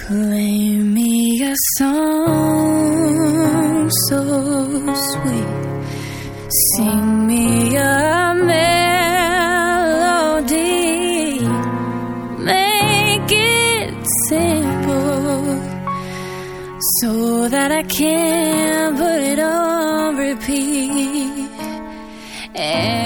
Play me a song so sweet, sing me a melody, make it simple so that I can put it on repeat.